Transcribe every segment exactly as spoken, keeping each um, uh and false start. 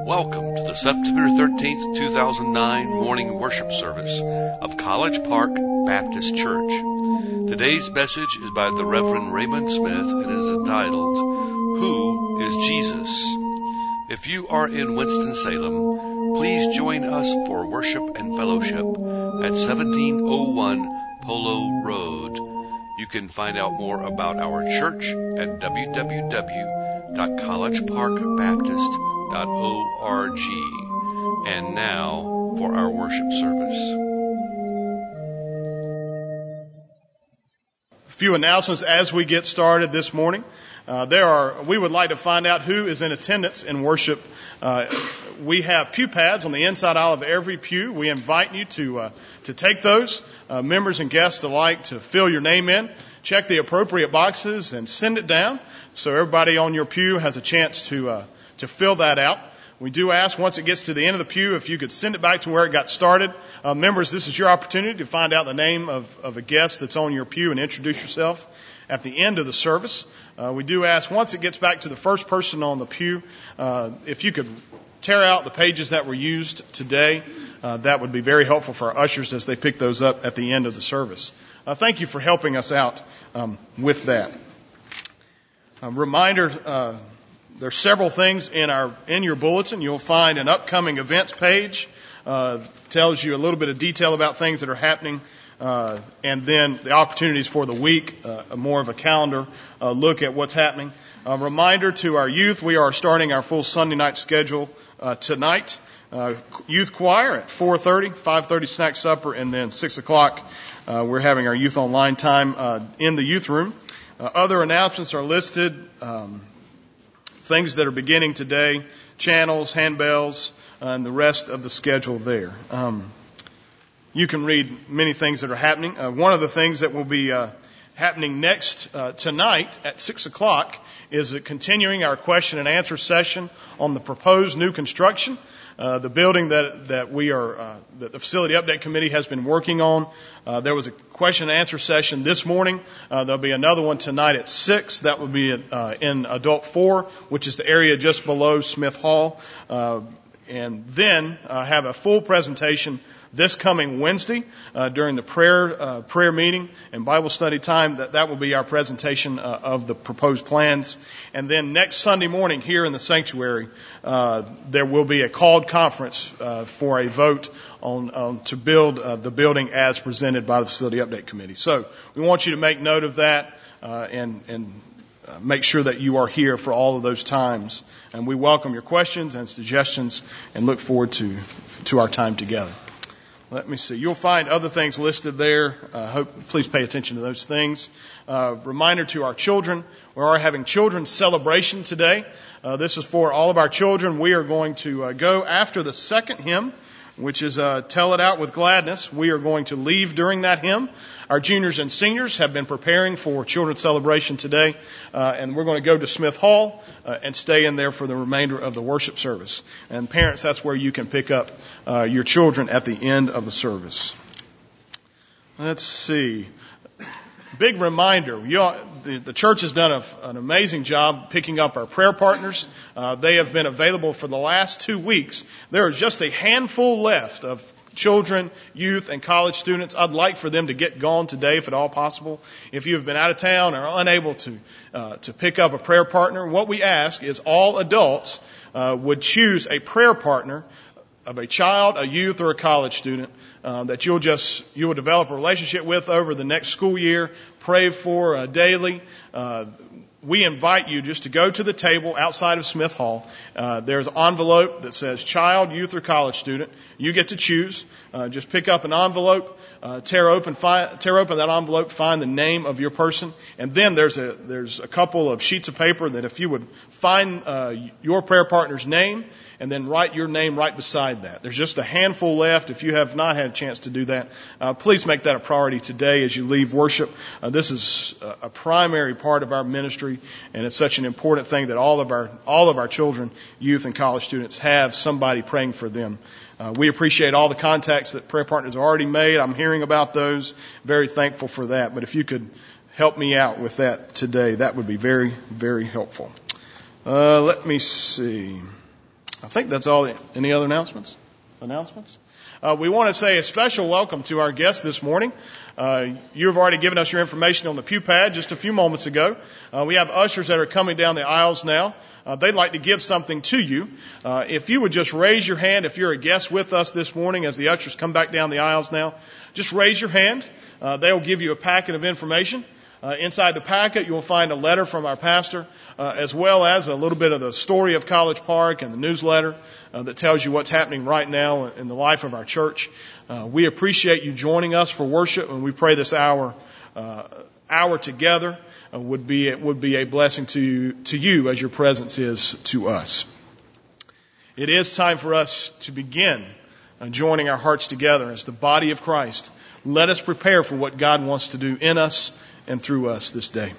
Welcome to the September thirteenth, two thousand nine morning worship service of College Park Baptist Church. Today's message is by the Reverend Raymond Smith and is entitled, Who is Jesus? If you are in Winston-Salem, please join us for worship and fellowship at seventeen oh one Polo Road. You can find out more about our church at w w w dot college park baptist dot org. And now for our worship service. A few announcements as we get started this morning. Uh, there are. We would like to find out who is in attendance in worship. Uh, we have pew pads on the inside aisle of every pew. We invite you to uh, to take those. Uh, members and guests alike to fill your name in, check the appropriate boxes, and send it down so everybody on your pew has a chance to uh, to fill that out. We do ask once it gets to the end of the pew if you could send it back to where it got started. Uh, members, this is your opportunity to find out the name of, of a guest that's on your pew and introduce yourself at the end of the service. Uh, we do ask once it gets back to the first person on the pew, uh, if you could tear out the pages that were used today. Uh, that would be very helpful for our ushers as they pick those up at the end of the service. Uh, thank you for helping us out um, with that. A reminder, uh, there's several things in our in your bulletin. You'll find an upcoming events page. Uh, tells you a little bit of detail about things that are happening. Uh, and then the opportunities for the week, uh, more of a calendar uh, look at what's happening. A reminder to our youth, we are starting our full Sunday night schedule uh, tonight. Uh, youth choir at four thirty, five thirty snack supper, and then six o'clock uh, we're having our youth online time uh, in the youth room. Uh, other announcements are listed, um, things that are beginning today, channels, handbells, uh, and the rest of the schedule there. Um, you can read many things that are happening. Uh, one of the things that will be uh, happening next uh, tonight at six o'clock is uh, continuing our question and answer session on the proposed new construction. Uh, the building that that we are, uh, that the Facility Update Committee has been working on. Uh, there was a question and answer session this morning. Uh, there'll be another one tonight at six. That will be uh, in Adult four, which is the area just below Smith Hall. Uh, and then uh, have a full presentation this coming Wednesday uh, during the prayer uh, prayer meeting and Bible study time. That that will be our presentation uh, of the proposed plans. And then next Sunday morning here in the sanctuary, uh, there will be a called conference uh, for a vote on, on to build uh, the building as presented by the Facility Update Committee. So we want you to make note of that uh, and and uh, make sure that you are here for all of those times. And we welcome your questions and suggestions and look forward to to our time together. Let me see. You'll find other things listed there. Uh, hope, please pay attention to those things. Uh, reminder to our children, we are having children's celebration today. Uh, this is for all of our children. We are going to uh, go after the second hymn, which is uh, Tell It Out with Gladness. We are going to leave during that hymn. Our juniors and seniors have been preparing for children's celebration today, uh, and we're going to go to Smith Hall uh, and stay in there for the remainder of the worship service. And parents, that's where you can pick up uh, your children at the end of the service. Let's see. Big reminder, you all, the, the church has done a, an amazing job picking up our prayer partners. Uh, they have been available for the last two weeks. There is just a handful left of children, youth, and college students. I'd like for them to get gone today if at all possible. If you have been out of town or unable to uh, to pick up a prayer partner, what we ask is all adults uh, would choose a prayer partner of a child, a youth, or a college student uh, that you'll just you will develop a relationship with over the next school year. Pray for uh, daily. Uh, we invite you just to go to the table outside of Smith Hall. Uh, there's an envelope that says child, youth, or college student. You get to choose. Uh, just pick up an envelope, uh, tear open, fi- tear open that envelope, find the name of your person, and then there's a there's a couple of sheets of paper that if you would find uh, your prayer partner's name and then write your name right beside that. There's just a handful left. If you have not had a chance to do that, uh, please make that a priority today as you leave worship. Uh, this is a, a primary part of our ministry, and it's such an important thing that all of our all of our children, youth, and college students have somebody praying for them. Uh, we appreciate all the contacts that prayer partners have already made. I'm hearing about those. Very thankful for that. But if you could help me out with that today, that would be very, very helpful. Uh, let me see. I think that's all. Any other announcements? Announcements? Uh, we want to say a special welcome to our guests this morning. Uh, you have already given us your information on the pew pad just a few moments ago. Uh, we have ushers that are coming down the aisles now. Uh, they'd like to give something to you. Uh, if you would just raise your hand if you're a guest with us this morning as the ushers come back down the aisles now. Just raise your hand. Uh, they'll give you a packet of information. Uh, inside the packet, you'll find a letter from our pastor, uh, as well as a little bit of the story of College Park and the newsletter uh, that tells you what's happening right now in the life of our church. Uh, we appreciate you joining us for worship, and we pray this hour uh, hour together uh, would be would be a blessing to you, to you as your presence is to us. It is time for us to begin uh, joining our hearts together as the body of Christ. Let us prepare for what God wants to do in us and through us this day.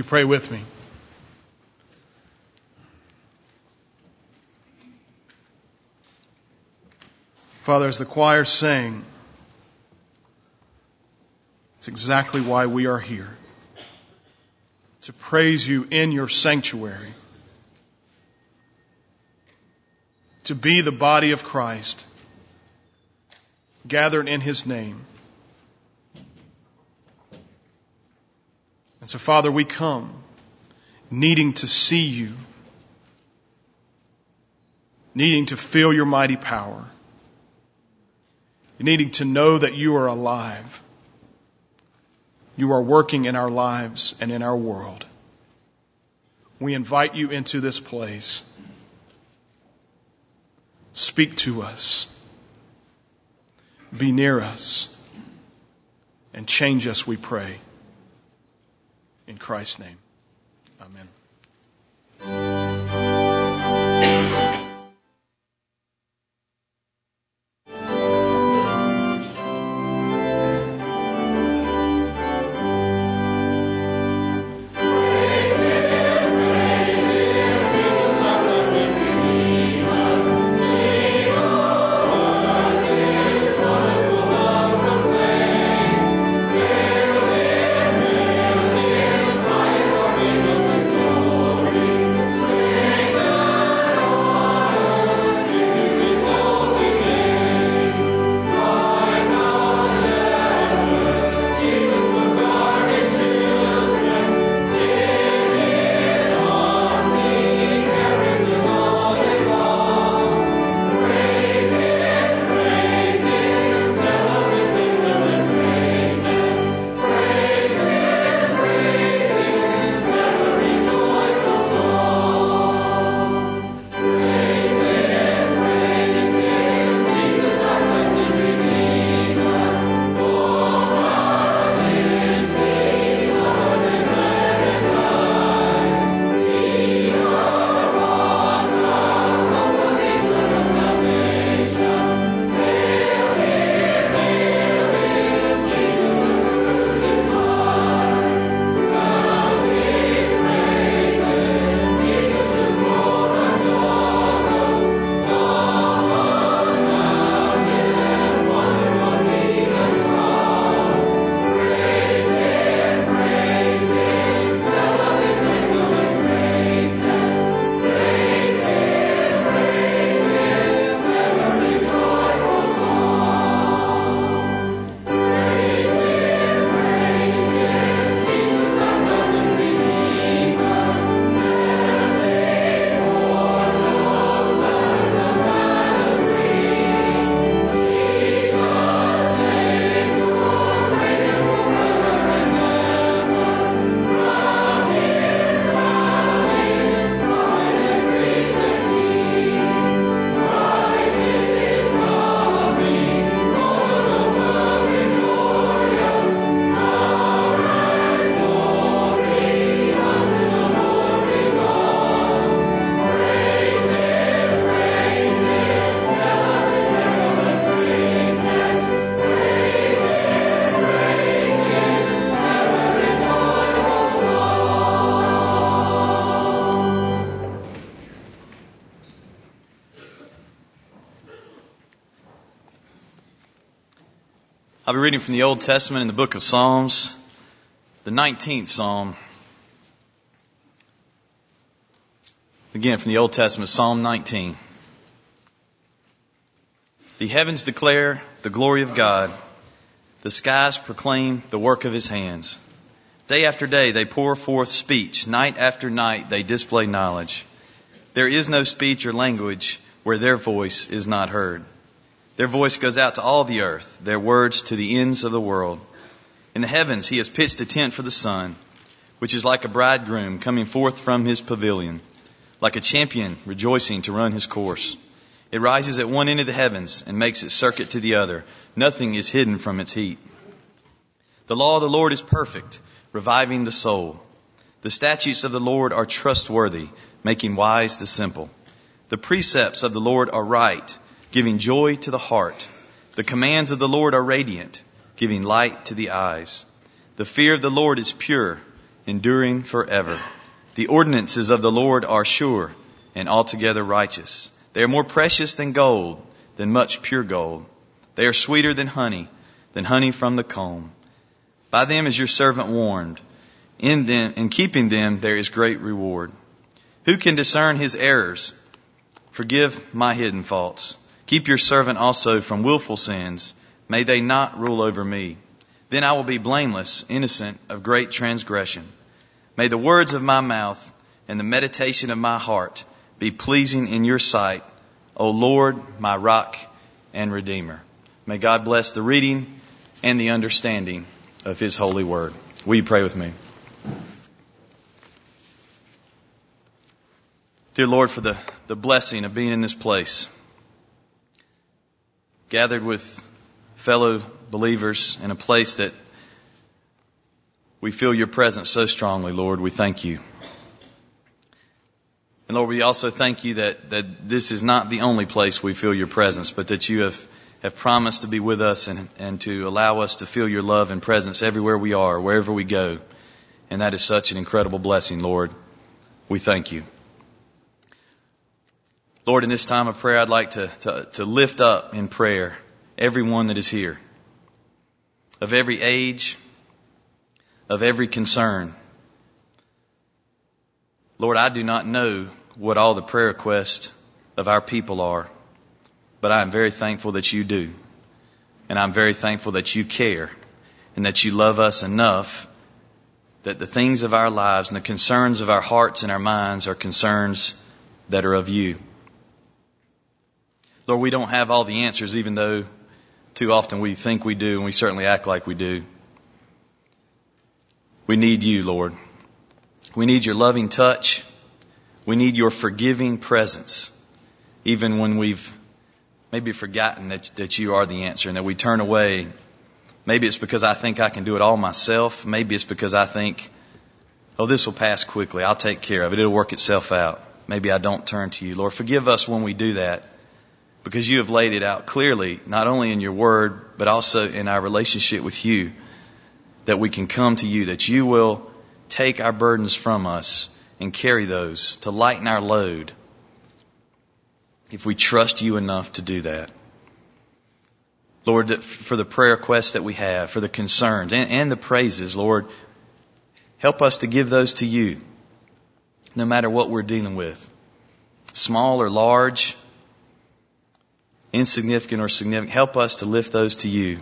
you pray with me? Father, as the choir sang, it's exactly why we are here. To praise you in your sanctuary. To be the body of Christ, gathered in His name. And so, Father, we come needing to see you, needing to feel your mighty power, needing to know that you are alive. You are working in our lives and in our world. We invite you into this place. Speak to us. Be near us. And change us, we pray. In Christ's name. Amen. I'll be reading from the Old Testament in the book of Psalms, the nineteenth Psalm. Again, from the Old Testament, Psalm nineteen. The heavens declare the glory of God. The skies proclaim the work of His hands. Day after day they pour forth speech. Night after night they display knowledge. There is no speech or language where their voice is not heard. Their voice goes out to all the earth, their words to the ends of the world. In the heavens He has pitched a tent for the sun, which is like a bridegroom coming forth from his pavilion, like a champion rejoicing to run his course. It rises at one end of the heavens and makes its circuit to the other. Nothing is hidden from its heat. The law of the Lord is perfect, reviving the soul. The statutes of the Lord are trustworthy, making wise the simple. The precepts of the Lord are right, giving joy to the heart. The commands of the Lord are radiant, giving light to the eyes. The fear of the Lord is pure, enduring forever. The ordinances of the Lord are sure and altogether righteous. They are more precious than gold, than much pure gold. They are sweeter than honey, than honey from the comb. By them is your servant warned. In them, in keeping them, there is great reward. Who can discern his errors? Forgive my hidden faults. Keep your servant also from willful sins. May they not rule over me. Then I will be blameless, innocent of great transgression. May the words of my mouth and the meditation of my heart be pleasing in your sight, O Lord, my rock and redeemer. May God bless the reading and the understanding of his holy word. Will you pray with me? Dear Lord, for the, the blessing of being in this place, gathered with fellow believers in a place that we feel your presence so strongly, Lord, we thank you. And Lord, we also thank you that, that this is not the only place we feel your presence, but that you have, have promised to be with us and, and to allow us to feel your love and presence everywhere we are, wherever we go. And that is such an incredible blessing, Lord. We thank you. Lord, in this time of prayer, I'd like to, to, to lift up in prayer everyone that is here, of every age, of every concern. Lord, I do not know what all the prayer requests of our people are, but I am very thankful that you do. And I'm very thankful that you care and that you love us enough that the things of our lives and the concerns of our hearts and our minds are concerns that are of you. Lord, we don't have all the answers, even though too often we think we do, and we certainly act like we do. We need you, Lord. We need your loving touch. We need your forgiving presence, even when we've maybe forgotten that, that you are the answer and that we turn away. Maybe it's because I think I can do it all myself. Maybe it's because I think, oh, this will pass quickly. I'll take care of it. It'll work itself out. Maybe I don't turn to you. Lord, forgive us when we do that, because you have laid it out clearly, not only in your word, but also in our relationship with you, that we can come to you, that you will take our burdens from us and carry those to lighten our load if we trust you enough to do that. Lord, that for the prayer requests that we have, for the concerns and, and the praises, Lord, help us to give those to you, no matter what we're dealing with, small or large, insignificant or significant. Help us to lift those to you,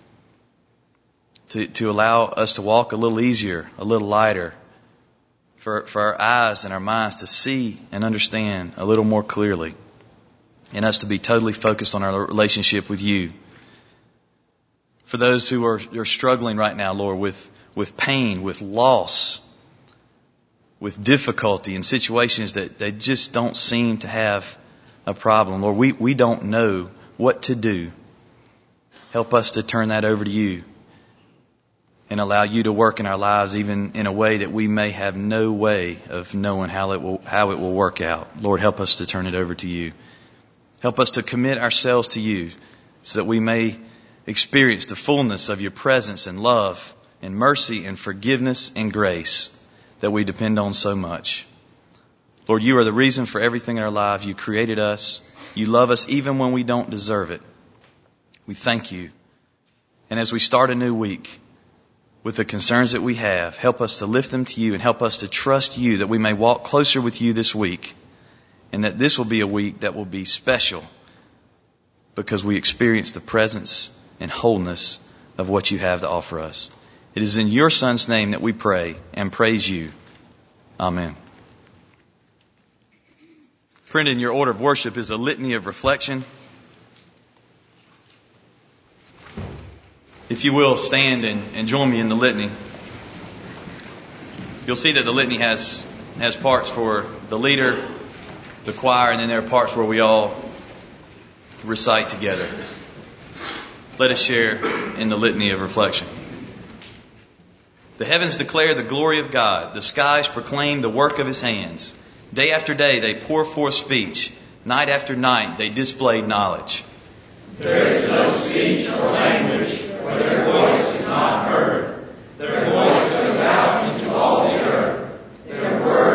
to, to allow us to walk a little easier, a little lighter, for, for our eyes and our minds to see and understand a little more clearly, and us to be totally focused on our relationship with you. For those who are, are struggling right now, Lord, with, with pain, with loss, with difficulty in situations that they just don't seem to have a problem. Lord, we, we don't know what to do. Help us to turn that over to you and allow you to work in our lives, even in a way that we may have no way of knowing how it will, how it will work out. Lord, help us to turn it over to you. Help us to commit ourselves to you so that we may experience the fullness of your presence and love and mercy and forgiveness and grace that we depend on so much. Lord, you are the reason for everything in our lives. You created us. You love us even when we don't deserve it. We thank you. And as we start a new week with the concerns that we have, help us to lift them to you and help us to trust you, that we may walk closer with you this week, and that this will be a week that will be special because we experience the presence and wholeness of what you have to offer us. It is in your Son's name that we pray and praise you. Amen. Printed in your order of worship is a litany of reflection. If you will, stand and, and join me in the litany. You'll see that the litany has, has parts for the leader, the choir, and then there are parts where we all recite together. Let us share in the litany of reflection. The heavens declare the glory of God. The skies proclaim the work of his hands. Day after day they pour forth speech. Night after night they display knowledge. There is no speech or language where their voice is not heard. Their voice goes out into all the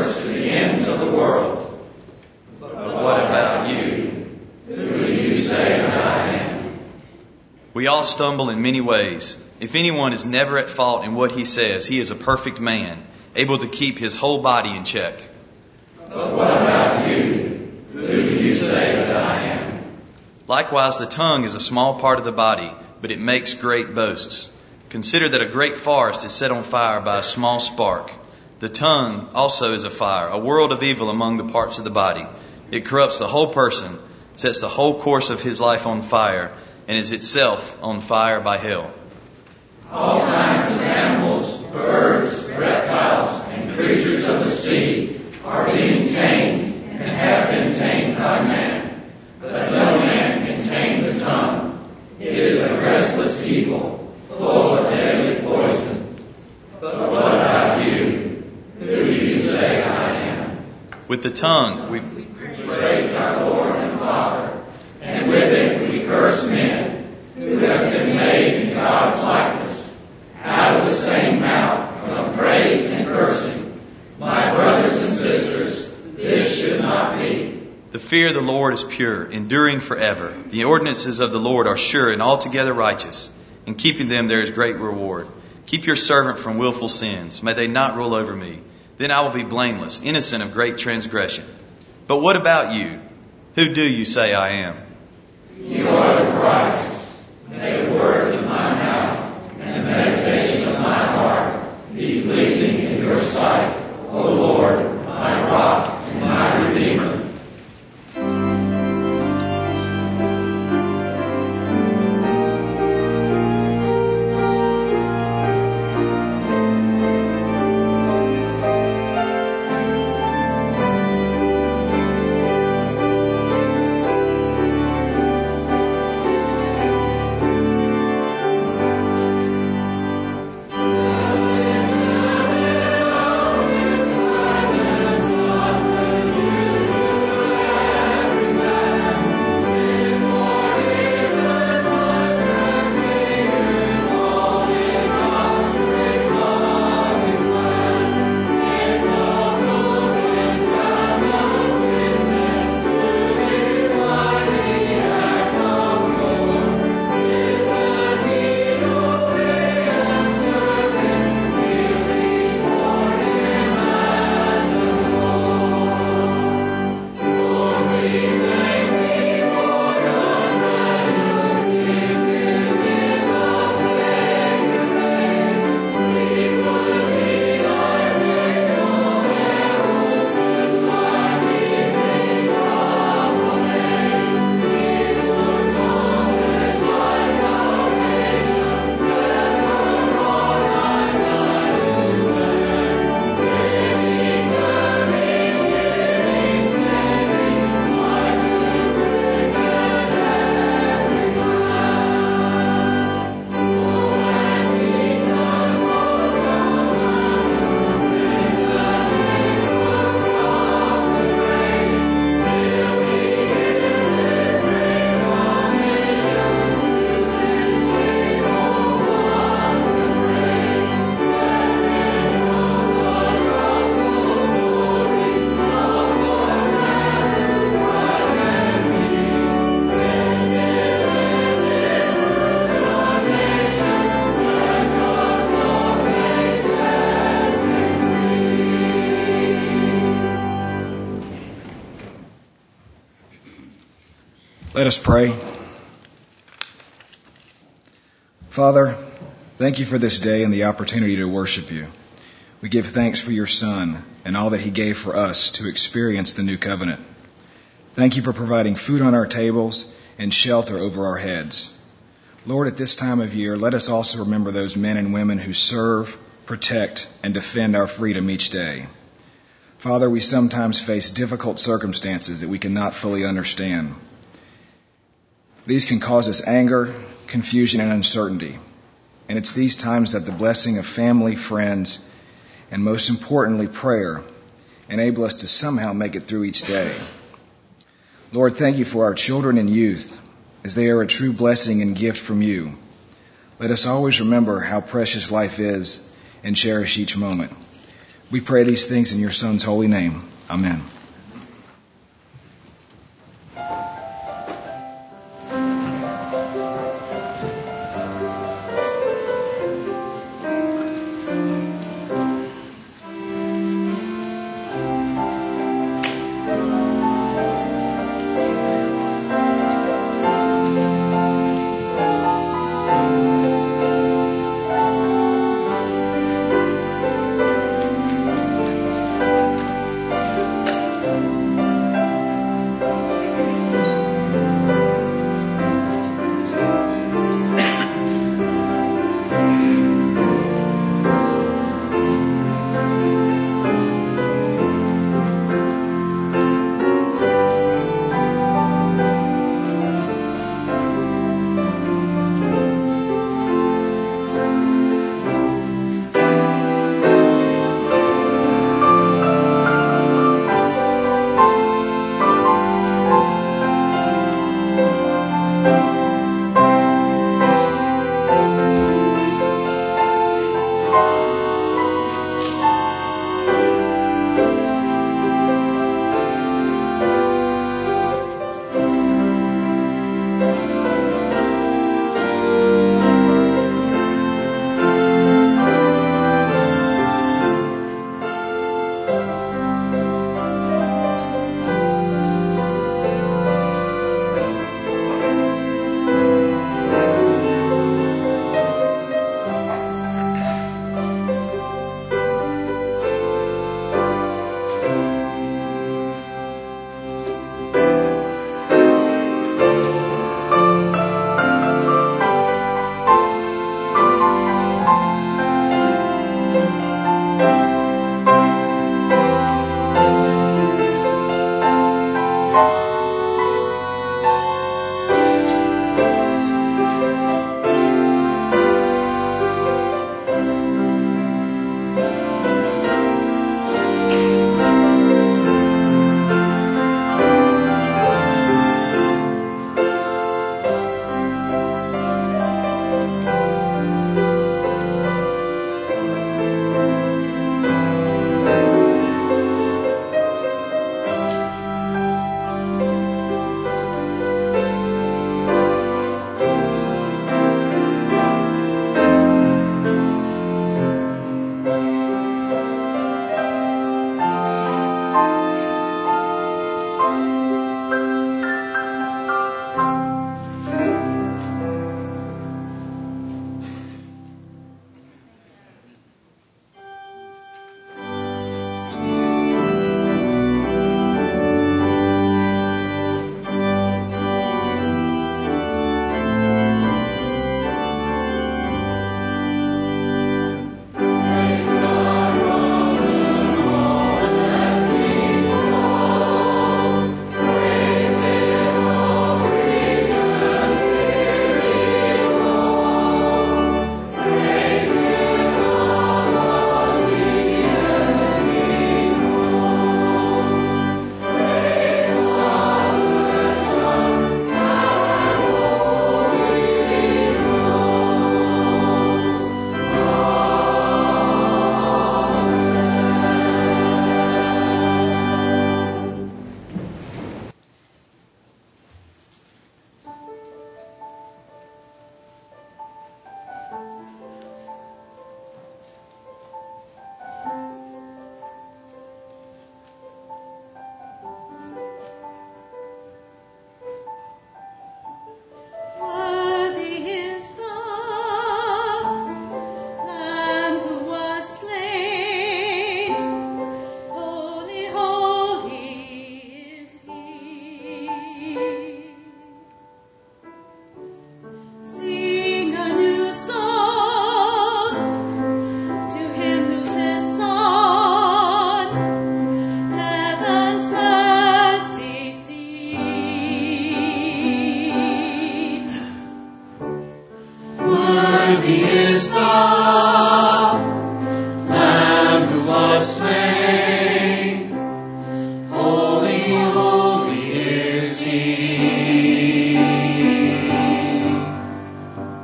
endures to the ends of the world. But what about you? Who do you say that I am? We all stumble in many ways. If anyone is never at fault in what he says, he is a perfect man, able to keep his whole body in check. But what about you? Who do you say that I am? Likewise, the tongue is a small part of the body, but it makes great boasts. Consider that a great forest is set on fire by a small spark. The tongue also is a fire, a world of evil among the parts of the body. It corrupts the whole person, sets the whole course of his life on fire, and is itself on fire by hell. All kinds of animals, birds, reptiles, and creatures of the sea are being tamed and have been tamed by man. But no man can tame the tongue. It is a restless evil, full of deadly poison. But what about you? Who do you say I am? With the tongue we praise our Lord and Father, and with it we curse men who have been made in God's likeness. Out of the same mouth come praise and cursing. My brothers and sisters, this should not be. The fear of the Lord is pure, enduring forever. The ordinances of the Lord are sure and altogether righteous. In keeping them there is great reward. Keep your servant from willful sins. May they not rule over me. Then I will be blameless, innocent of great transgression. But what about you? Who do you say I am? You are the Christ. May the words of my mouth and the meditation of my heart be pleasing in your sight, O Lord, my rock and my redeemer. Let us pray. Father, thank you for this day and the opportunity to worship you. We give thanks for your Son and all that he gave for us to experience the new covenant. Thank you for providing food on our tables and shelter over our heads. Lord, at this time of year, let us also remember those men and women who serve, protect, and defend our freedom each day. Father, we sometimes face difficult circumstances that we cannot fully understand. These can cause us anger, confusion, and uncertainty. And it's these times that the blessing of family, friends, and most importantly, prayer, enable us to somehow make it through each day. Lord, thank you for our children and youth, as they are a true blessing and gift from you. Let us always remember how precious life is and cherish each moment. We pray these things in your Son's holy name. Amen.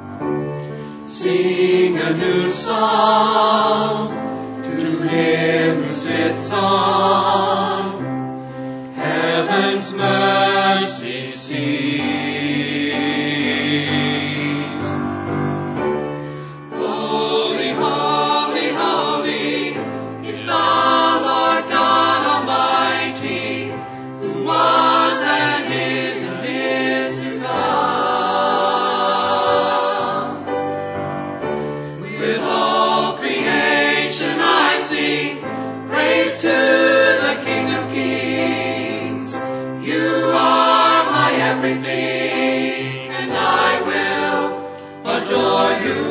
Sing a new song to Him sits on heaven's mercy seat. Holy, holy, holy is the Lord God Almighty, who was and is and is to come. With all creation I sing praise to the King of Kings. You are my everything, and I will adore you.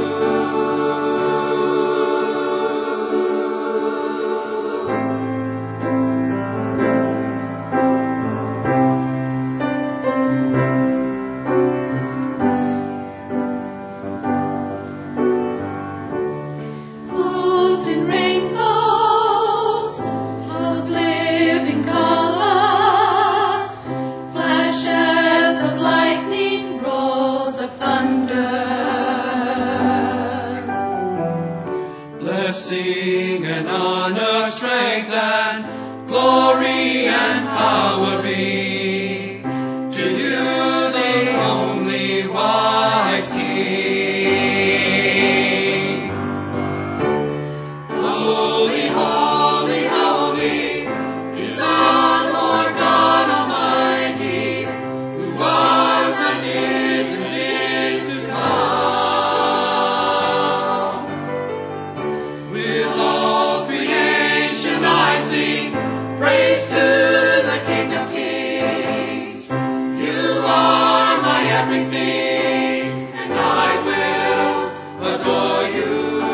Clothed in rainbows of living color, flashes of lightning, rolls of thunder. Blessing and honor, strength and glory and power be to you, the only wise King. Holy, holy, holy is our Lord God Almighty, who was and is and is to come. With all creation I sing praise to the King of Kings. You are my everything, and I will adore you.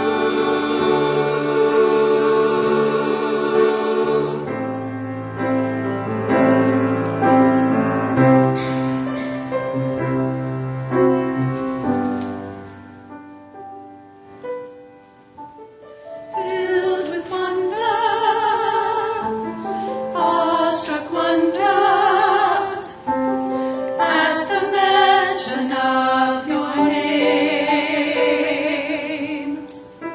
Filled with wonder, awestruck wonder, at the mention of your name.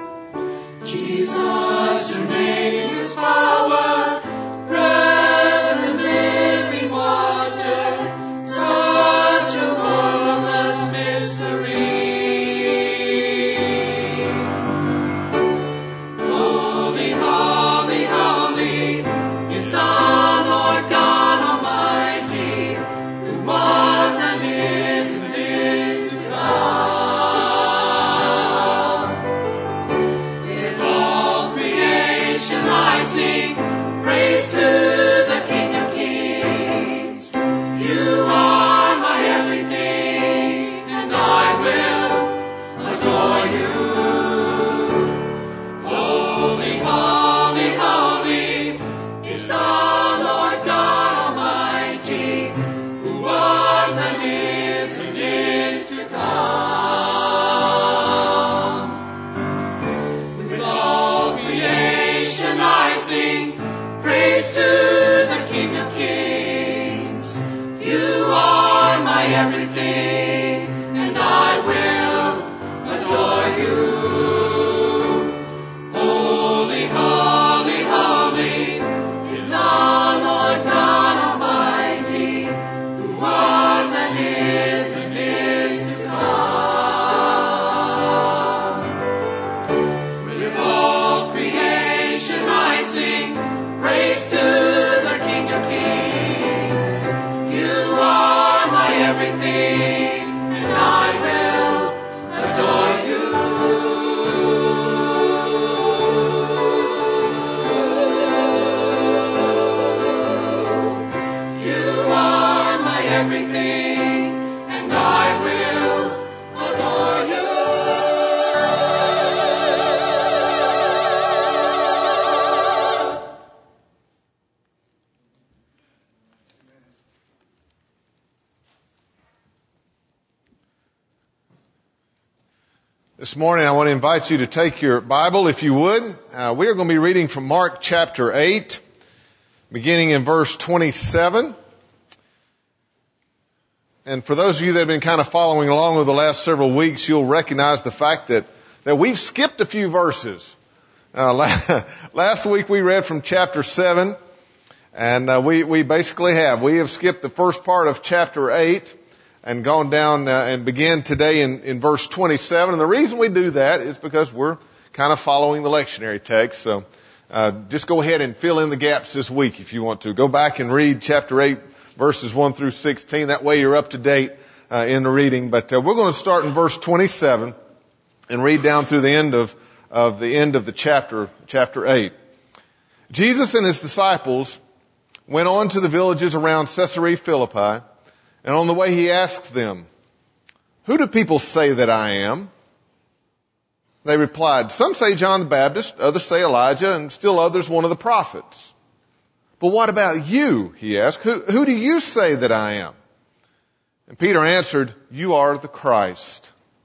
Jesus, your name is power, bread and living water, such a marvelous mystery. Holy, holy, holy is the Lord God Almighty, who was and is and is to come. With all creation I sing praise to the King of Kings. You are my everything, and I will adore you. Holy, holy, holy is the Lord God Almighty, who was and is and is to come. With all creation I sing praise to the King of Kings. You are my everything, and I will adore you. Holy, holy, holy is the Lord God Almighty, who was and is and is to come. With all creation I sing praise to the King of Kings. You are my everything, and I will adore you. You are my everything, and I will adore you. This morning I want to invite you to take your Bible, if you would. Uh, we are going to be reading from Mark chapter eight, beginning in verse twenty-seven. And for those of you that have been kind of following along over the last several weeks, you'll recognize the fact that, that we've skipped a few verses. Uh, last week we read from chapter seven, and uh, we, we basically have. We have skipped the first part of chapter eight and gone down uh, and begin today in, in verse twenty-seven. And the reason we do that is because we're kind of following the lectionary text. So uh, just go ahead and fill in the gaps this week if you want to. Go back and read chapter eight, verses one through sixteen. That way you're up to date uh, in the reading. But uh, we're going to start in verse twenty-seven and read down through the end of of the end of the chapter, chapter eight. Jesus and his disciples went on to the villages around Caesarea Philippi, and on the way he asked them, "Who do people say that I am?" They replied, "Some say John the Baptist, others say Elijah, and still others one of the prophets." "But what about you?" he asked. Who, who do you say that I am?" And Peter answered, "You are the Christ."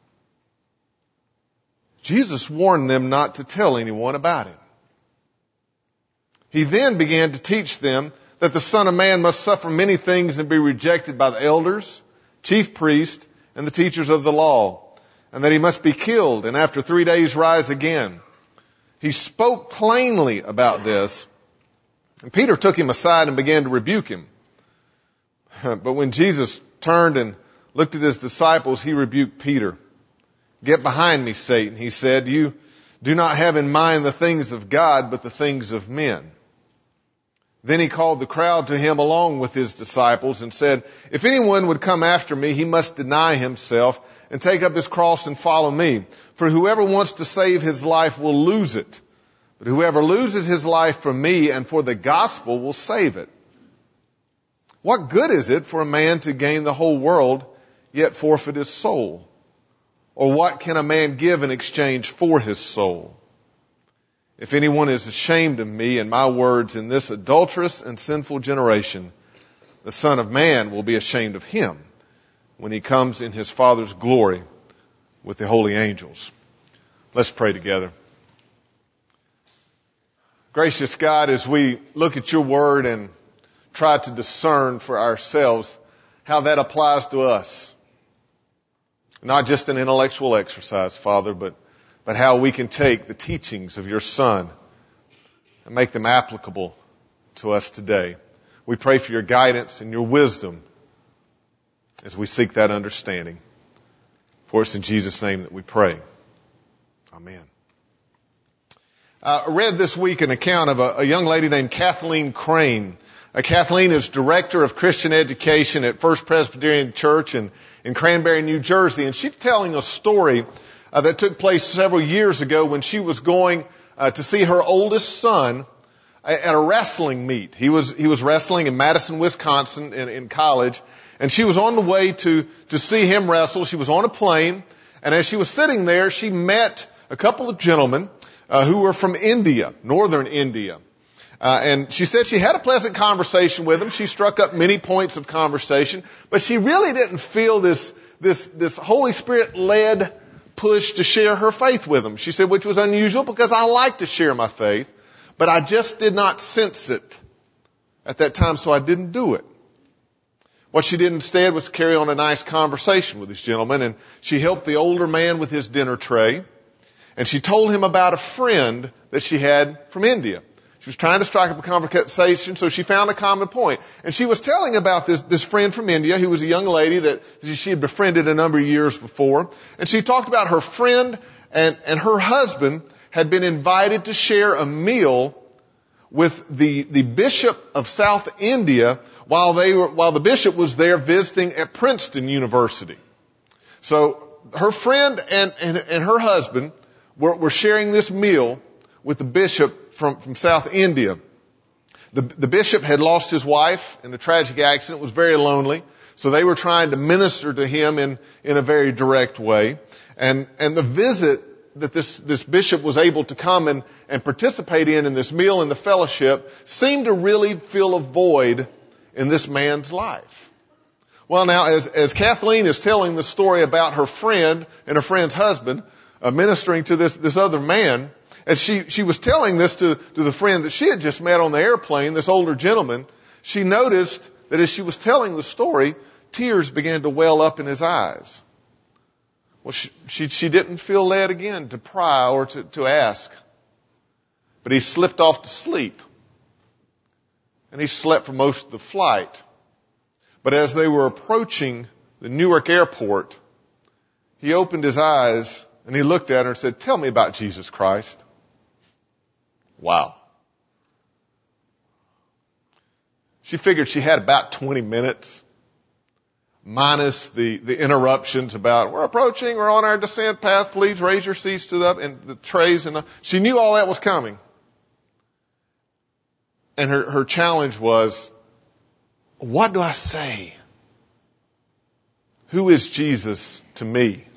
Jesus warned them not to tell anyone about it. He then began to teach them that the Son of Man must suffer many things and be rejected by the elders, chief priests, and the teachers of the law, and that he must be killed and after three days rise again. He spoke plainly about this, and Peter took him aside and began to rebuke him. But when Jesus turned and looked at his disciples, he rebuked Peter. "Get behind me, Satan," he said. "You do not have in mind the things of God, but the things of men." Then he called the crowd to him along with his disciples and said, "If anyone would come after me, he must deny himself and take up his cross and follow me. For whoever wants to save his life will lose it. But whoever loses his life for me and for the gospel will save it. What good is it for a man to gain the whole world, yet forfeit his soul? Or what can a man give in exchange for his soul? If anyone is ashamed of me and my words in this adulterous and sinful generation, the Son of Man will be ashamed of him when he comes in his Father's glory with the holy angels." Let's pray together. Gracious God, as we look at your word and try to discern for ourselves how that applies to us, not just an intellectual exercise, Father, but, but how we can take the teachings of your Son and make them applicable to us today. We pray for your guidance and your wisdom as we seek that understanding. For it's in Jesus' name that we pray. Amen. I read this week an account of a, a young lady named Kathleen Crane. Uh, Kathleen is Director of Christian Education at First Presbyterian Church in, in Cranberry, New Jersey. And she's telling a story uh, that took place several years ago when she was going uh, to see her oldest son at a wrestling meet. He was he was wrestling in Madison, Wisconsin in, in college. And she was on the way to, to see him wrestle. She was on a plane. And as she was sitting there, she met a couple of gentlemen uh, who were from India, northern India. Uh, and she said she had a pleasant conversation with them. She struck up many points of conversation, but she really didn't feel this, this, this Holy Spirit led push to share her faith with them. She said, which was unusual because I like to share my faith, but I just did not sense it at that time, so I didn't do it. What she did instead was carry on a nice conversation with this gentleman, and she helped the older man with his dinner tray, and she told him about a friend that she had from India. She was trying to strike up a conversation, so she found a common point. And she was telling about this, this friend from India who was a young lady that she had befriended a number of years before. And she talked about her friend and, and her husband had been invited to share a meal with the, the bishop of South India while they were, while the bishop was there visiting at Princeton University. So her friend and, and, and her husband were, were sharing this meal with the bishop from, from South India. The, the bishop had lost his wife in a tragic accident, was very lonely. So they were trying to minister to him in, in a very direct way. And, and the visit that this, this bishop was able to come and, and participate in, in this meal and the fellowship, seemed to really fill a void in this man's life. Well, now, as, as Kathleen is telling the story about her friend and her friend's husband, uh, ministering to this, this other man, as she, she was telling this to, to the friend that she had just met on the airplane, this older gentleman, she noticed that as she was telling the story, tears began to well up in his eyes. Well, she, she, she didn't feel led again to pry or to, to ask, but he slipped off to sleep. And he slept for most of the flight. But as they were approaching the Newark airport, he opened his eyes and he looked at her and said, "Tell me about Jesus Christ." Wow. She figured she had about twenty minutes, minus the, the interruptions about, "We're approaching, we're on our descent path, please raise your seats to the up," and the trays and the, she knew all that was coming. And her, her challenge was, what do I say? Who is Jesus to me?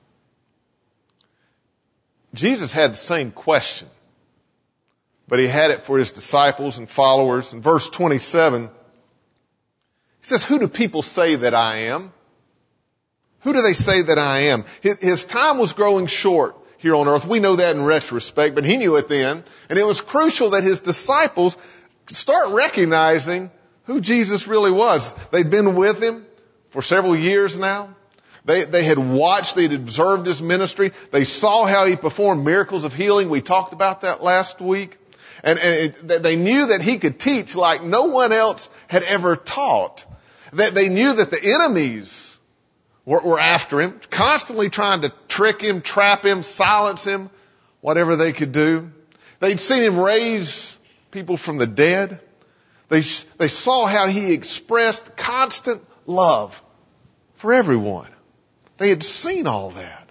Jesus had the same question, but he had it for his disciples and followers. In verse twenty-seven, he says, "Who do people say that I am?" Who do they say that I am? His time was growing short here on earth. We know that in retrospect, but he knew it then. And it was crucial that his disciples start recognizing who Jesus really was. They'd been with him for several years now. They, they had watched, they'd observed his ministry. They saw how he performed miracles of healing. We talked about that last week. And, and it, they knew that he could teach like no one else had ever taught. That they knew that the enemies were, were after him, constantly trying to trick him, trap him, silence him, whatever they could do. They'd seen him raise people from the dead. They, they saw how he expressed constant love for everyone. They had seen all that.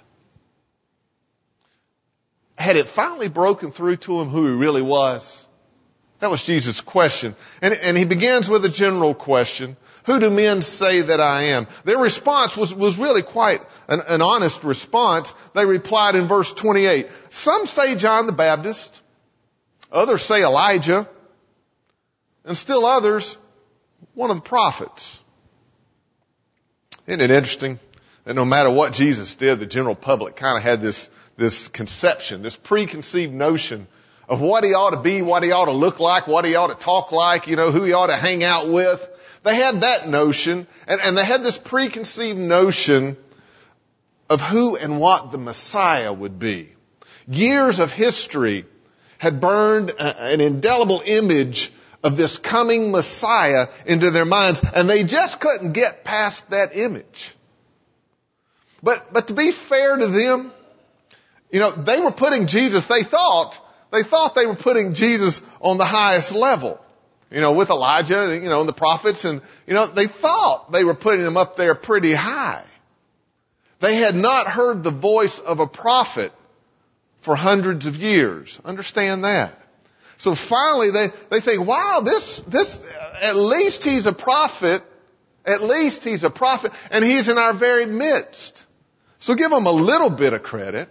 Had it finally broken through to him who he really was? That was Jesus' question. And, and he begins with a general question. Who do men say that I am? Their response was, was really quite an, an honest response. They replied in verse twenty-eight, "Some say John the Baptist, others say Elijah, and still others, one of the prophets." Isn't it interesting that no matter what Jesus did, the general public kind of had this, this conception, this preconceived notion of what he ought to be, what he ought to look like, what he ought to talk like, you know, who he ought to hang out with. They had that notion, and, and they had this preconceived notion of who and what the Messiah would be. Years of history had burned a, an indelible image of this coming Messiah into their minds, and they just couldn't get past that image. But, but to be fair to them, you know, they were putting Jesus, they thought, they thought they were putting Jesus on the highest level. You know, with Elijah, you know, and the prophets, and, you know, they thought they were putting him up there pretty high. They had not heard the voice of a prophet for hundreds of years. Understand that. So finally they, they think, wow, this, this, at least he's a prophet. At least he's a prophet, and he's in our very midst. So give him a little bit of credit.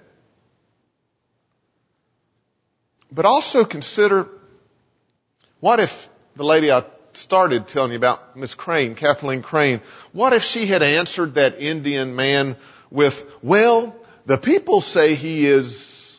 But also consider, what if the lady I started telling you about, Miss Crane, Kathleen Crane, what if she had answered that Indian man with, "Well, the people say he is..."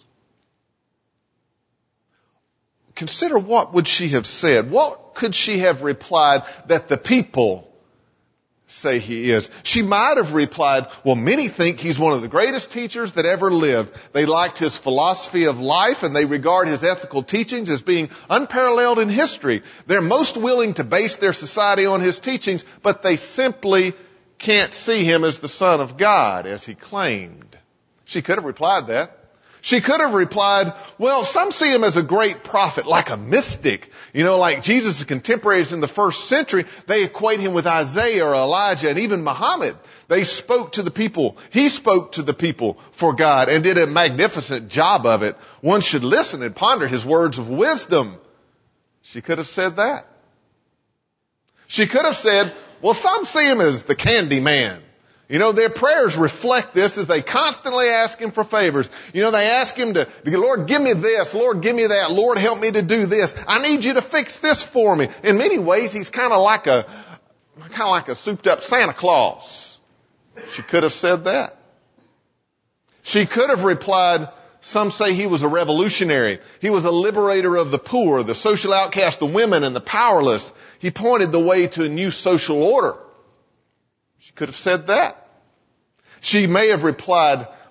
Consider what would she have said? What could she have replied that the people say he is? She might have replied, "Well, many think he's one of the greatest teachers that ever lived. They liked his philosophy of life, and they regard his ethical teachings as being unparalleled in history. They're most willing to base their society on his teachings, but they simply can't see him as the Son of God, as he claimed." She could have replied that. She could have replied, "Well, some see him as a great prophet, like a mystic. You know, like Jesus' contemporaries in the first century, they equate him with Isaiah or Elijah and even Muhammad. They spoke to the people. He spoke to the people for God and did a magnificent job of it. One should listen and ponder his words of wisdom." She could have said that. She could have said, "Well, some see him as the candy man. You know, their prayers reflect this as they constantly ask him for favors. You know, they ask him to, Lord, give me this. Lord, give me that. Lord, help me to do this. I need you to fix this for me." In many ways, he's kind of like a, kind of like a souped up Santa Claus. She could have said that. She could have replied, "Some say he was a revolutionary. He was a liberator of the poor, the social outcast, the women, and the powerless. He pointed the way to a new social order." She could have said that. She may have replied,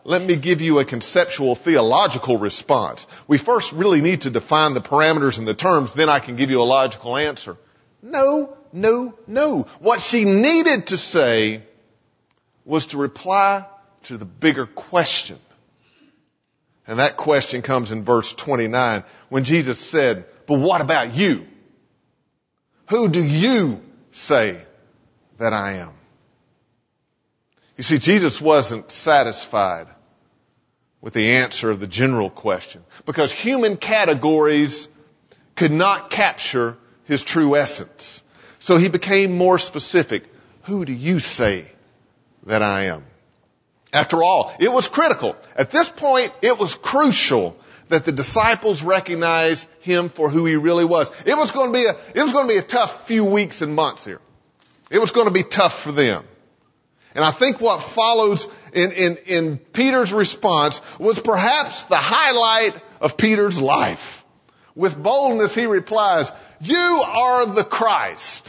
let me give you a conceptual theological response. We first really need to define the parameters and the terms, then I can give you a logical answer. No, no, no. What she needed to say was to reply to the bigger question. And that question comes in verse twenty-nine when Jesus said, but what about you? Who do you say that I am? You see, Jesus wasn't satisfied with the answer of the general question because human categories could not capture his true essence. So he became more specific. Who do you say that I am? After all, it was critical. At this point, it was crucial that the disciples recognize him for who he really was. It was going to be a, it was going to be a tough few weeks and months here. It was going to be tough for them. And I think what follows in, in, in Peter's response was perhaps the highlight of Peter's life. With boldness, he replies, you are the Christ.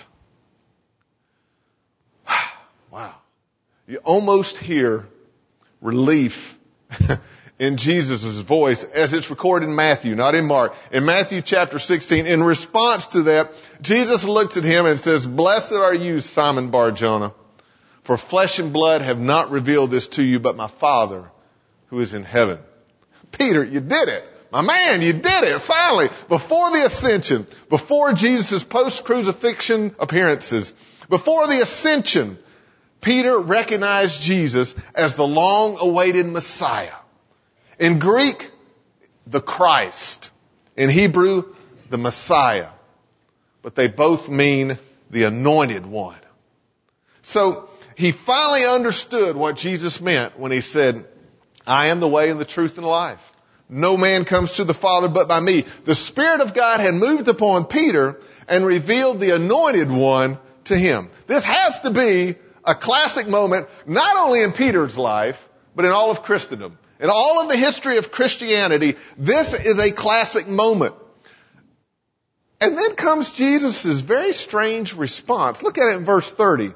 Wow. You almost hear relief in Jesus' voice as it's recorded in Matthew, not in Mark. In Matthew chapter sixteen, in response to that, Jesus looks at him and says, blessed are you, Simon Bar-Jonah, for flesh and blood have not revealed this to you, but my Father who is in heaven. Peter, you did it. My man, you did it. Finally, before the ascension, before Jesus' post-crucifixion appearances, before the ascension, Peter recognized Jesus as the long-awaited Messiah. In Greek, the Christ. In Hebrew, the Messiah. But they both mean the anointed one. So he finally understood what Jesus meant when he said, I am the way and the truth and the life. No man comes to the Father but by me. The Spirit of God had moved upon Peter and revealed the anointed one to him. This has to be a classic moment, not only in Peter's life, but in all of Christendom. In all of the history of Christianity, this is a classic moment. And then comes Jesus' very strange response. Look at it in verse thirty.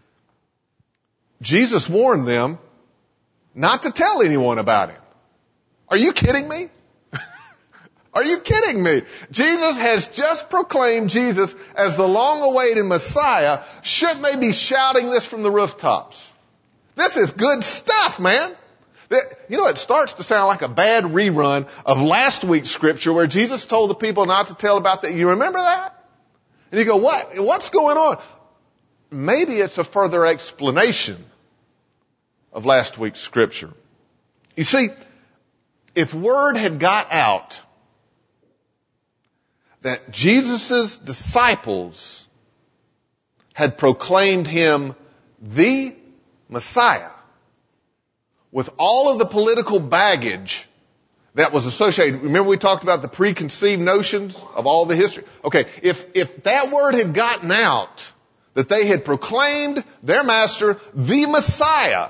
Jesus warned them not to tell anyone about him. Are you kidding me? Are you kidding me? Jesus has just proclaimed Jesus as the long-awaited Messiah. Shouldn't they be shouting this from the rooftops? This is good stuff, man. You know, it starts to sound like a bad rerun of last week's scripture where Jesus told the people not to tell about that. You remember that? And you go, what? What's going on? Maybe it's a further explanation of last week's scripture. You see, if word had got out that Jesus' disciples had proclaimed him the Messiah, with all of the political baggage that was associated. Remember we talked about the preconceived notions of all the history? Okay, if, if that word had gotten out, that they had proclaimed their master the Messiah,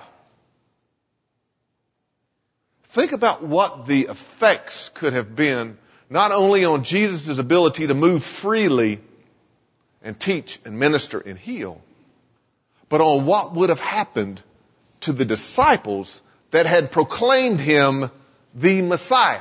think about what the effects could have been, not only on Jesus' ability to move freely and teach and minister and heal, but on what would have happened to the disciples that had proclaimed him the Messiah.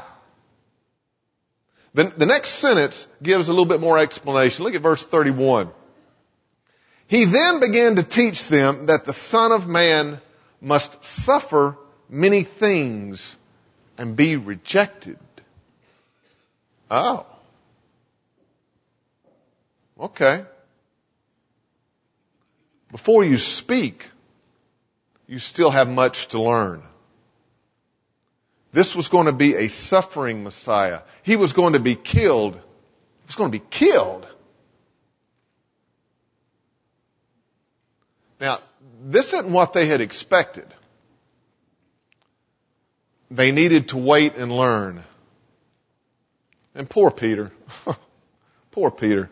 The, the next sentence gives a little bit more explanation. Look at verse thirty-one. He then began to teach them that the Son of Man must suffer many things and be rejected. Oh. Okay. Before you speak, you still have much to learn. This was going to be a suffering Messiah. He was going to be killed. He was going to be killed. Now, this isn't what they had expected. They needed to wait and learn. And poor Peter. Poor Peter.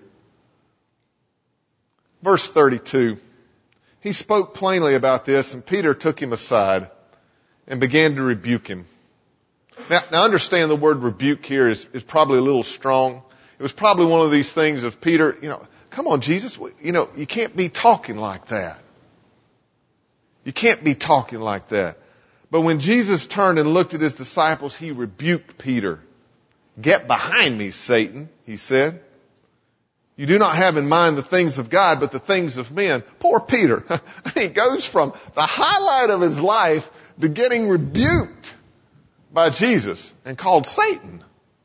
Verse thirty-two. He spoke plainly about this, and Peter took him aside and began to rebuke him. Now, now understand the word rebuke here is, is probably a little strong. It was probably one of these things of Peter, you know, come on, Jesus, you know, you can't be talking like that. You can't be talking like that. But when Jesus turned and looked at his disciples, he rebuked Peter. "Get behind me, Satan," he said. "You do not have in mind the things of God, but the things of men." Poor Peter. He goes from the highlight of his life to getting rebuked by Jesus and called Satan.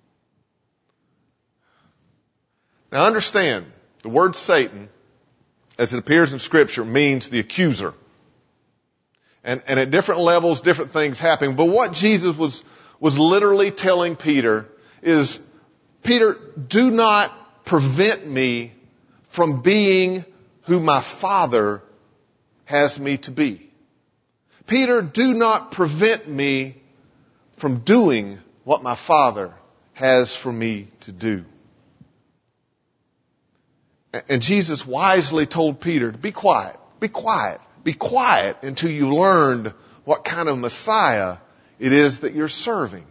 Now understand, the word Satan, as it appears in Scripture, means the accuser. And, and at different levels, different things happen. But what Jesus was, was literally telling Peter is, Peter, do not prevent me from being who my Father has me to be. Peter, do not prevent me from doing what my Father has for me to do. And Jesus wisely told Peter to be quiet, be quiet, be quiet until you learned what kind of Messiah it is that you're serving.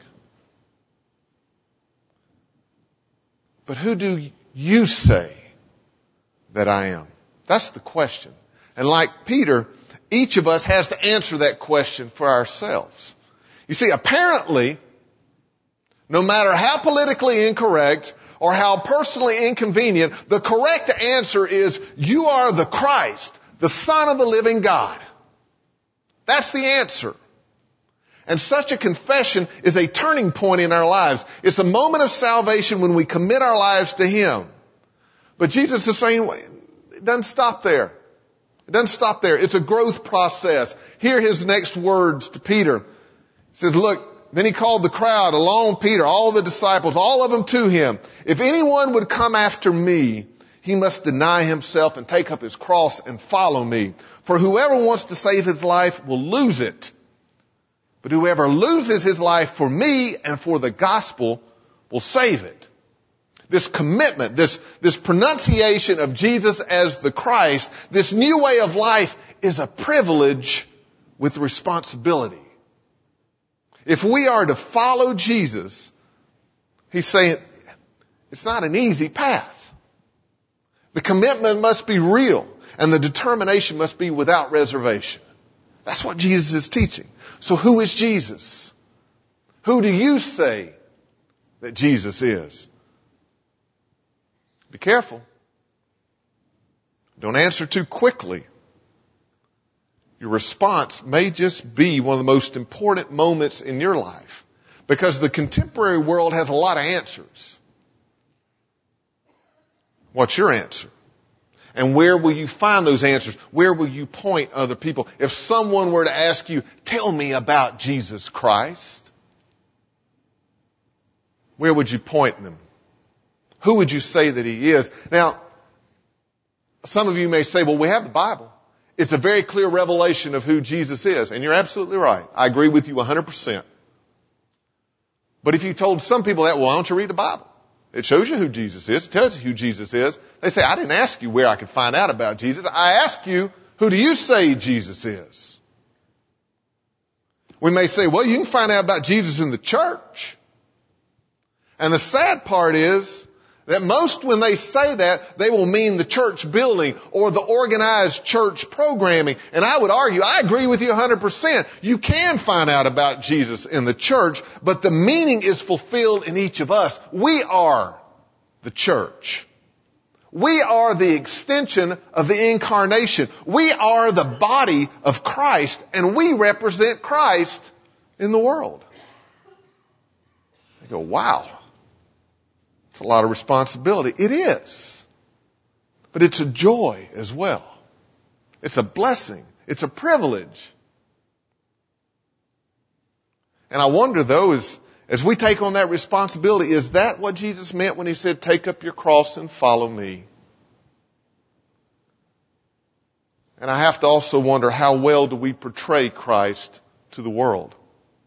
But who do you say that I am? That's the question. And like Peter, each of us has to answer that question for ourselves. You see, apparently, no matter how politically incorrect or how personally inconvenient, the correct answer is, you are the Christ, the Son of the living God. That's the answer. And such a confession is a turning point in our lives. It's a moment of salvation when we commit our lives to Him. But Jesus is saying, it doesn't stop there. It doesn't stop there. It's a growth process. Hear His next words to Peter. He says, look, then He called the crowd, along Peter, all the disciples, all of them to Him. If anyone would come after me, he must deny himself and take up his cross and follow me. For whoever wants to save his life will lose it. But whoever loses his life for me and for the gospel will save it. This commitment, this, this pronunciation of Jesus as the Christ, this new way of life is a privilege with responsibility. If we are to follow Jesus, He's saying it's not an easy path. The commitment must be real, and the determination must be without reservation. That's what Jesus is teaching. So who is Jesus? Who do you say that Jesus is? Be careful. Don't answer too quickly. Your response may just be one of the most important moments in your life, because the contemporary world has a lot of answers. What's your answer? And where will you find those answers? Where will you point other people? If someone were to ask you, tell me about Jesus Christ, where would you point them? Who would you say that He is? Now, some of you may say, well, we have the Bible. It's a very clear revelation of who Jesus is. And you're absolutely right. I agree with you one hundred percent. But if you told some people that, well, why don't you read the Bible? It shows you who Jesus is. It tells you who Jesus is. They say, I didn't ask you where I could find out about Jesus. I asked you, who do you say Jesus is? We may say, well, you can find out about Jesus in the church. And the sad part is that most, when they say that, they will mean the church building or the organized church programming. And I would argue, I agree with you one hundred percent. You can find out about Jesus in the church, but the meaning is fulfilled in each of us. We are the church. We are the extension of the incarnation. We are the body of Christ, and we represent Christ in the world. I go, wow. It's a lot of responsibility. It is. But it's a joy as well. It's a blessing. It's a privilege. And I wonder, though, as, as we take on that responsibility, is that what Jesus meant when He said, take up your cross and follow me? And I have to also wonder, how well do we portray Christ to the world?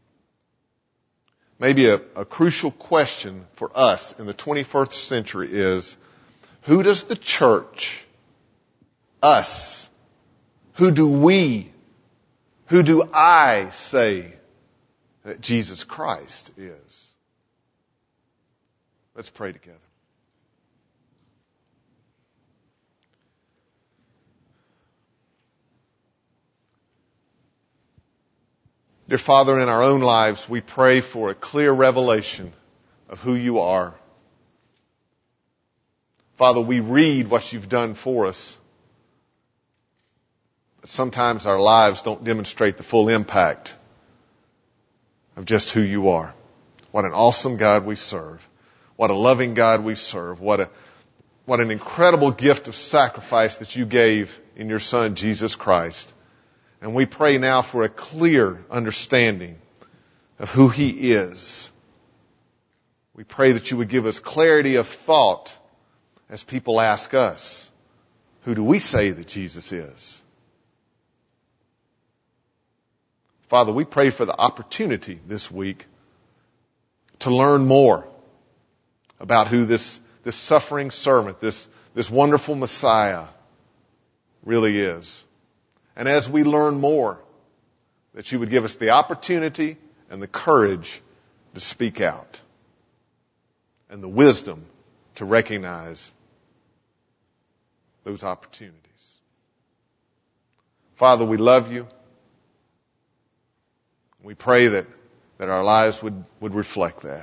Maybe a, a crucial question for us in the twenty-first century is, who does the church, us, who do we, who do I say that Jesus Christ is? Let's pray together. Dear Father, in our own lives, we pray for a clear revelation of who you are. Father, we read what you've done for us, but sometimes our lives don't demonstrate the full impact of just who you are. What an awesome God we serve. What a loving God we serve. What a, what an incredible gift of sacrifice that you gave in your Son, Jesus Christ. And we pray now for a clear understanding of who He is. We pray that you would give us clarity of thought as people ask us, who do we say that Jesus is? Father, we pray for the opportunity this week to learn more about who this, this suffering servant, this, this wonderful Messiah really is. And as we learn more, that you would give us the opportunity and the courage to speak out and the wisdom to recognize those opportunities. Father, we love you. We pray that, that our lives would, would reflect that.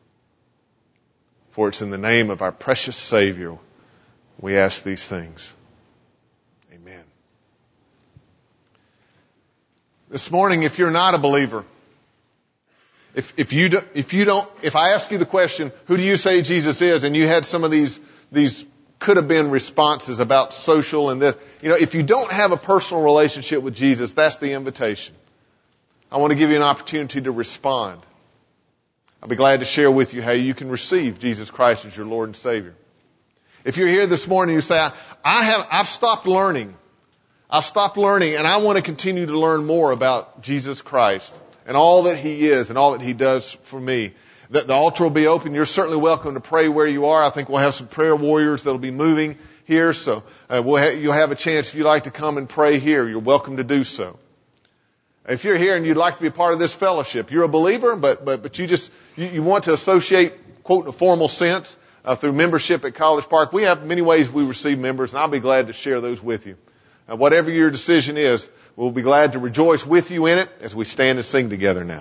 For it's in the name of our precious Savior we ask these things. Amen. This morning, if you're not a believer, if, if you do, if you don't, if I ask you the question, who do you say Jesus is? And you had some of these, these could have been responses about social and that, you know, if you don't have a personal relationship with Jesus, that's the invitation. I want to give you an opportunity to respond. I'll be glad to share with you how you can receive Jesus Christ as your Lord and Savior. If you're here this morning, you say, I have, I've stopped learning. I've stopped learning and I want to continue to learn more about Jesus Christ and all that He is and all that He does for me. The, the altar will be open. You're certainly welcome to pray where you are. I think we'll have some prayer warriors that'll be moving here. So uh, we'll ha- you'll have a chance if you'd like to come and pray here. You're welcome to do so. If you're here and you'd like to be a part of this fellowship, you're a believer, but but but you just you, you want to associate, quote, in a formal sense uh, through membership at College Park. We have many ways we receive members, and I'll be glad to share those with you. Uh, whatever your decision is, we'll be glad to rejoice with you in it as we stand and sing together now.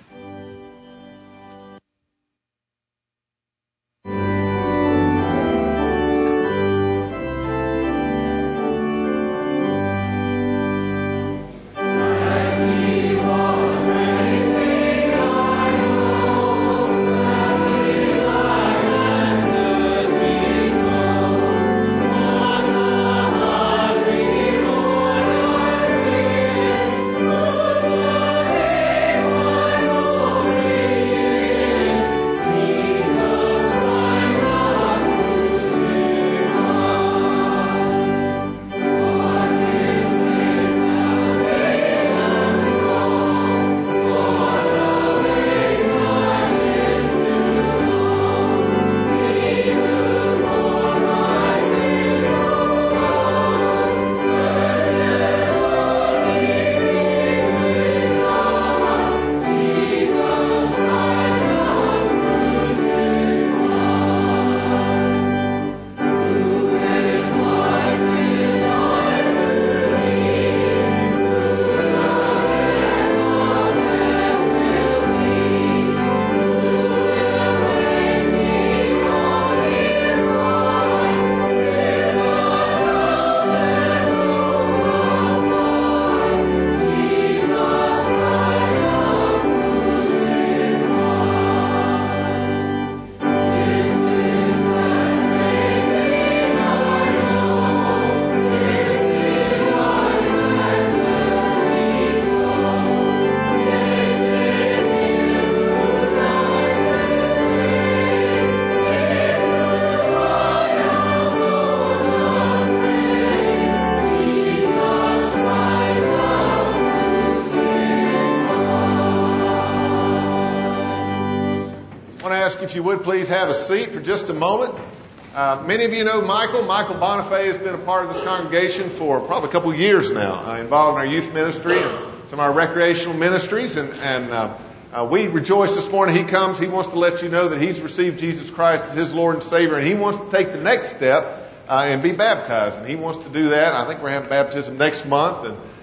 If you would please have a seat for just a moment. Uh, many of you know Michael. Michael Bonifay has been a part of this congregation for probably a couple of years now, uh, involved in our youth ministry and some of our recreational ministries. And, and uh, uh, we rejoice this morning. He comes. He wants to let you know that he's received Jesus Christ as his Lord and Savior, and he wants to take the next step uh, and be baptized. And he wants to do that. I think we're having baptism next month, and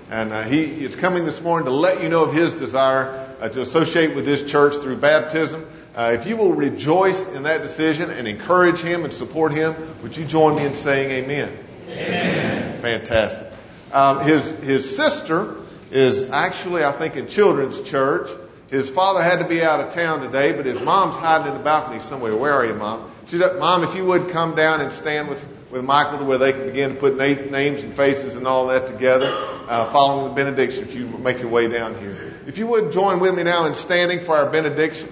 And uh, he is coming this morning to let you know of his desire uh, to associate with this church through baptism. Uh, if you will rejoice in that decision and encourage him and support him, would you join me in saying amen? Amen. Fantastic. Um, his his sister is actually, I think, in children's church. His father had to be out of town today, but his mom's hiding in the balcony somewhere. Where are you, Mom? She, Mom, if you would come down and stand with, with Michael to where they can begin to put na- names and faces and all that together, uh, following the benediction, if you make your way down here. If you would join with me now in standing for our benediction.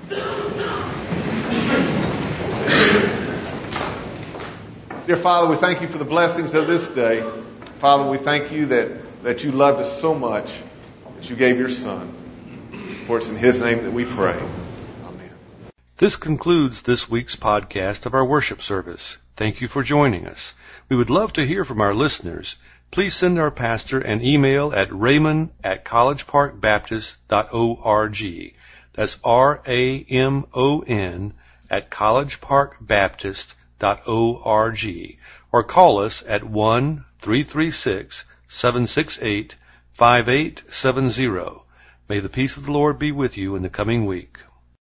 Dear Father, we thank you for the blessings of this day. Father, we thank you that, that you loved us so much that you gave your Son. For it's in his name that we pray. Amen. This concludes this week's podcast of our worship service. Thank you for joining us. We would love to hear from our listeners. Please send our pastor an email at raymond at collegeparkbaptist dot org. That's R A M O N at collegeparkbaptist dot org. Or call us at one three three six, seven six eight, five eight seven zero. May the peace of the Lord be with you in the coming week.